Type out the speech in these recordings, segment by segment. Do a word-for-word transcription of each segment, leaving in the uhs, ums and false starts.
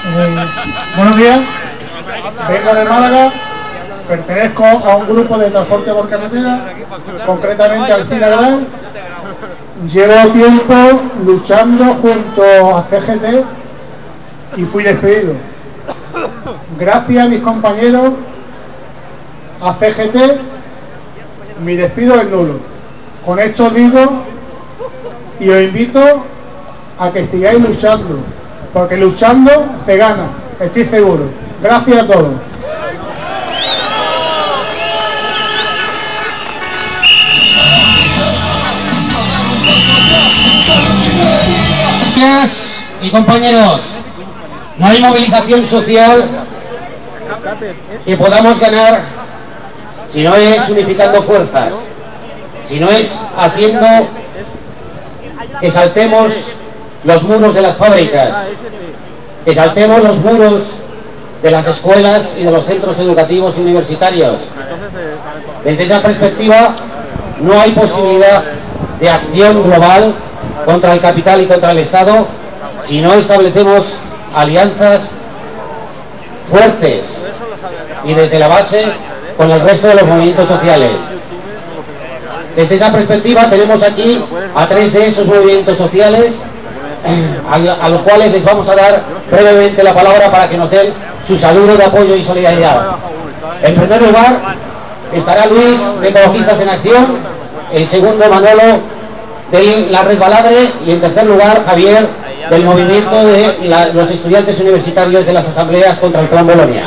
Eh, buenos días, vengo de Málaga, pertenezco a un grupo de transporte por carretera, concretamente al Cinegrán. Llevo tiempo luchando junto a C G T y fui despedido. Gracias a mis compañeros, a C G T, mi despido es nulo. Con esto os digo y os invito a que sigáis luchando, porque luchando se gana, estoy seguro. Gracias a todos. Gracias y compañeros, no hay movilización social que podamos ganar si no es unificando fuerzas, si no es haciendo que saltemos los muros de las fábricas, que saltemos los muros de las escuelas y de los centros educativos y universitarios. Desde esa perspectiva no hay posibilidad de acción global contra el capital y contra el Estado si no establecemos alianzas fuertes y desde la base con el resto de los movimientos sociales. Desde esa perspectiva tenemos aquí a tres de esos movimientos sociales a, a los cuales les vamos a dar brevemente la palabra para que nos den su saludo de apoyo y solidaridad. En primer lugar estará Luis de Ecologistas en Acción, en segundo Manolo de la Red Baladre y en tercer lugar Javier del movimiento de la, los estudiantes universitarios de las asambleas contra el Plan Bolonia.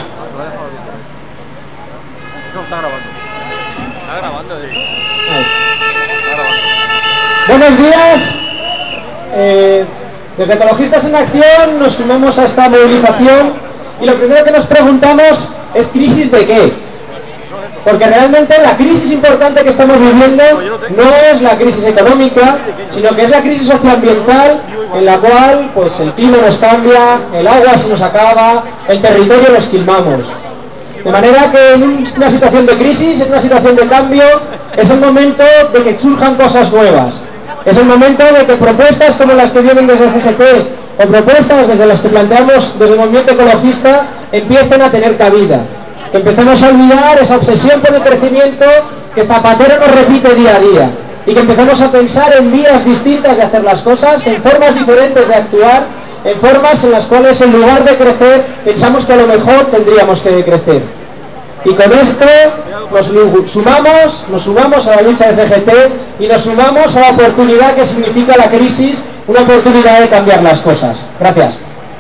Buenos días. Eh, desde Ecologistas en Acción nos sumamos a esta movilización y lo primero que nos preguntamos es ¿crisis de qué? Porque realmente la crisis importante que estamos viviendo no es la crisis económica, sino que es la crisis socioambiental en la cual pues el clima nos cambia, el agua se nos acaba, el territorio lo esquilmamos. De manera que en una situación de crisis, en una situación de cambio, es el momento de que surjan cosas nuevas. Es el momento de que propuestas como las que vienen desde C G T o propuestas desde las que planteamos desde el movimiento ecologista empiecen a tener cabida. Que empecemos a olvidar esa obsesión por el crecimiento que Zapatero nos repite día a día y que empecemos a pensar en vías distintas de hacer las cosas, en formas diferentes de actuar, en formas en las cuales en lugar de crecer pensamos que a lo mejor tendríamos que decrecer. Y con esto nos sumamos, nos sumamos a la lucha de C G T y nos sumamos a la oportunidad que significa la crisis, una oportunidad de cambiar las cosas. Gracias.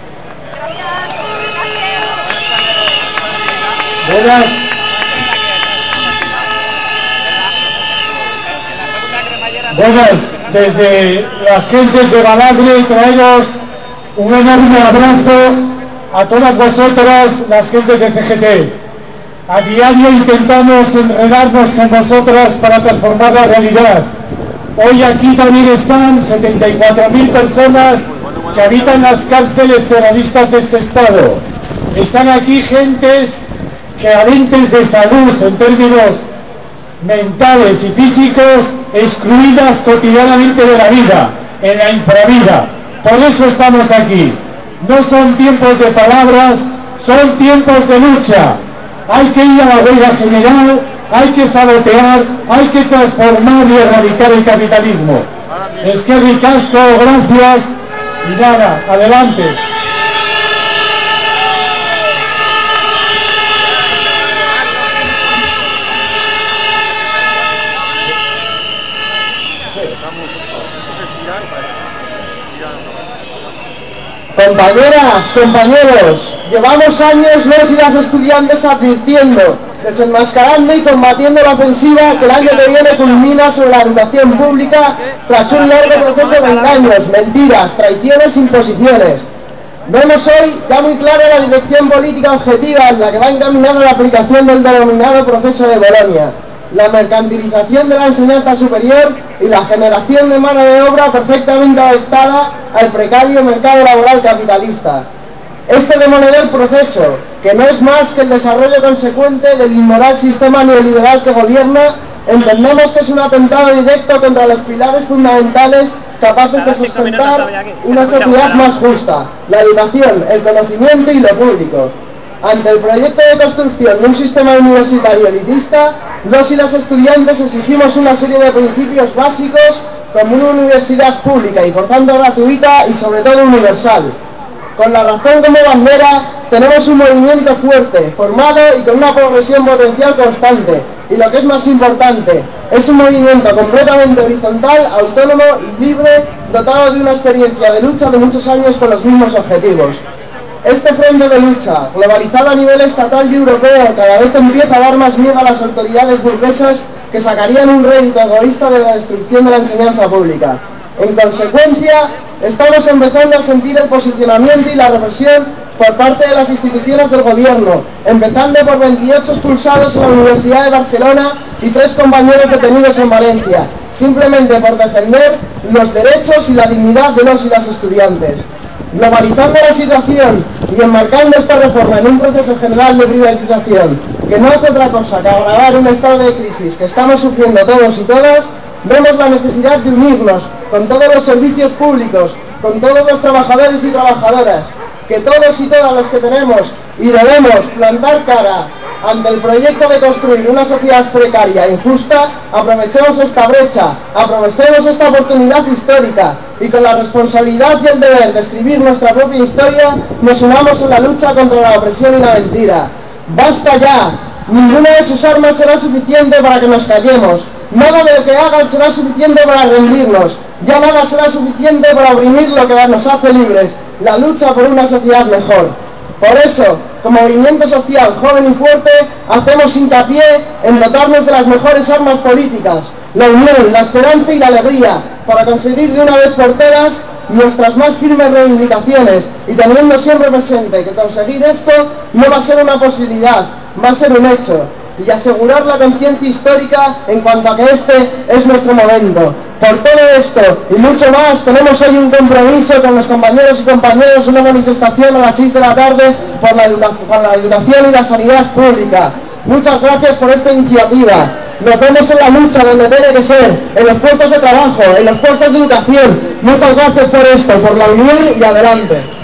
Buenas. Buenas, desde las gentes de Baladre traemos un enorme abrazo a todas vosotras, las gentes de C G T. A diario intentamos enredarnos con vosotras para transformar la realidad. Hoy aquí también están setenta y cuatro mil personas que habitan las cárceles terroristas de este estado. Están aquí gentes carentes de salud en términos mentales y físicos, excluidas cotidianamente de la vida, en la infravida. Por eso estamos aquí. No son tiempos de palabras, son tiempos de lucha. Hay que ir a la huelga general, hay que sabotear, hay que transformar y erradicar el capitalismo. Es que ricasco, gracias y nada, adelante. Compañeras, compañeros, llevamos años los y las estudiantes advirtiendo, desenmascarando y combatiendo la ofensiva que el año que viene culmina sobre la educación pública tras un largo proceso de engaños, mentiras, traiciones e imposiciones. Vemos hoy ya muy clara la dirección política objetiva en la que va encaminada la aplicación del denominado proceso de Bolonia, la mercantilización de la enseñanza superior y la generación de mano de obra perfectamente adaptada al precario mercado laboral capitalista. Este demoledor proceso, que no es más que el desarrollo consecuente del inmoral sistema neoliberal que gobierna, Entendemos que es un atentado directo contra los pilares fundamentales capaces de sustentar una sociedad más justa, la educación, el conocimiento y lo público. Ante el proyecto de construcción de un sistema universitario elitista, los y las estudiantes exigimos una serie de principios básicos como una universidad pública y por tanto gratuita y sobre todo universal. Con la razón como bandera, tenemos un movimiento fuerte, formado y con una progresión potencial constante. Y lo que es más importante, es un movimiento completamente horizontal, autónomo y libre, dotado de una experiencia de lucha de muchos años con los mismos objetivos. Este frente de lucha, globalizado a nivel estatal y europeo, cada vez empieza a dar más miedo a las autoridades burguesas que sacarían un rédito egoísta de la destrucción de la enseñanza pública. En consecuencia, estamos empezando a sentir el posicionamiento y la represión por parte de las instituciones del gobierno, empezando por veintiocho expulsados en la Universidad de Barcelona y tres compañeros detenidos en Valencia, simplemente por defender los derechos y la dignidad de los y las estudiantes. Globalizando la situación y enmarcando esta reforma en un proceso general de privatización que no hace otra cosa que agravar un estado de crisis que estamos sufriendo todos y todas, vemos la necesidad de unirnos con todos los servicios públicos, con todos los trabajadores y trabajadoras, que todos y todas los que tenemos y debemos plantar cara ante el proyecto de construir una sociedad precaria e injusta, aprovechemos esta brecha, aprovechemos esta oportunidad histórica y con la responsabilidad y el deber de escribir nuestra propia historia, nos unamos en la lucha contra la opresión y la mentira. ¡Basta ya! Ninguna de sus armas será suficiente para que nos callemos. Nada de lo que hagan será suficiente para rendirnos. Ya nada será suficiente para oprimir lo que nos hace libres. La lucha por una sociedad mejor. Por eso, como movimiento social joven y fuerte, hacemos hincapié en dotarnos de las mejores armas políticas, la unión, la esperanza y la alegría, para conseguir de una vez por todas nuestras más firmes reivindicaciones y teniendo siempre presente que conseguir esto no va a ser una posibilidad, va a ser un hecho, y asegurar la conciencia histórica en cuanto a que este es nuestro momento. Por todo esto y mucho más, tenemos hoy un compromiso con los compañeros y compañeras, una manifestación a las seis de la tarde por la, por la educación y la sanidad pública. Muchas gracias por esta iniciativa. Nos vemos en la lucha donde tiene que ser, en los puestos de trabajo, en los puestos de educación. Muchas gracias por esto, por la unión y adelante.